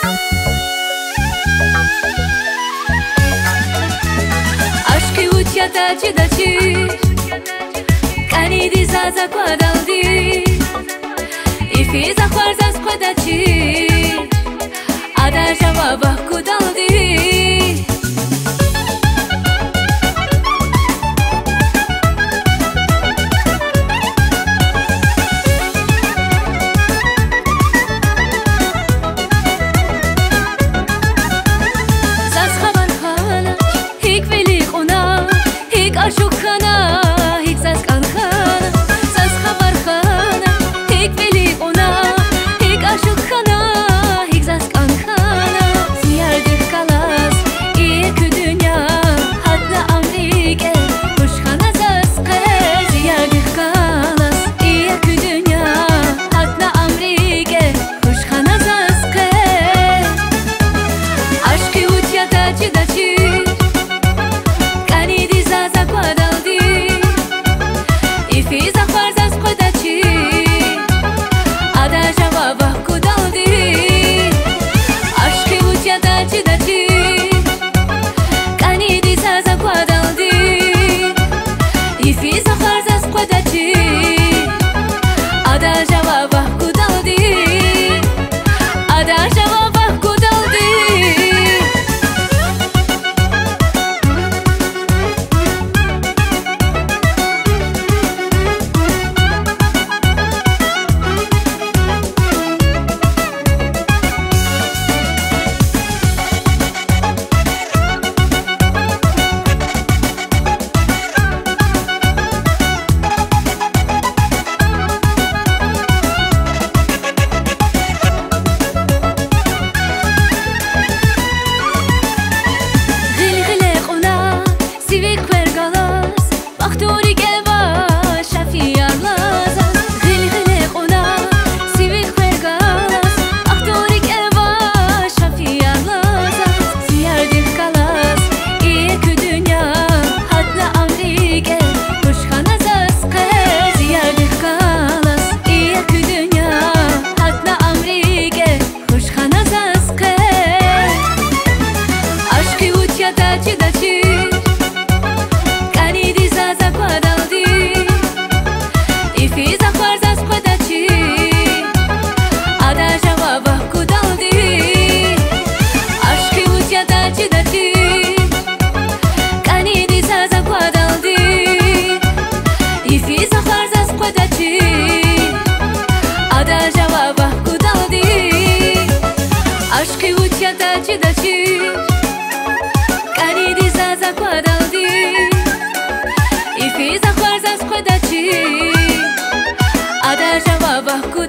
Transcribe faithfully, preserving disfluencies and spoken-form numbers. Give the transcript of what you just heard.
Aşkı uçyata çıdaçı Kanidi zaza kwadaldi İfiza kvarzaz kwadaçı Ada javabah kudaldi Aşık khana, hik zaz kan khana, zaz khabar khana, hik veli ona, hik aşık khana, hik zaz kan khana. Ziyardır kalas, iki dünya, hatta Amerika, kuş khana zaz khe. Ziyardır kalas, iki dünya, hatta Amerika, kuş khana zaz khe. Aşkı uçyata çıdaçı. Aşkı uçyata çıdaçı Kanidi zaza kwadaldi İfiza kvarzaz kwadaçı Ada javabah kudaldi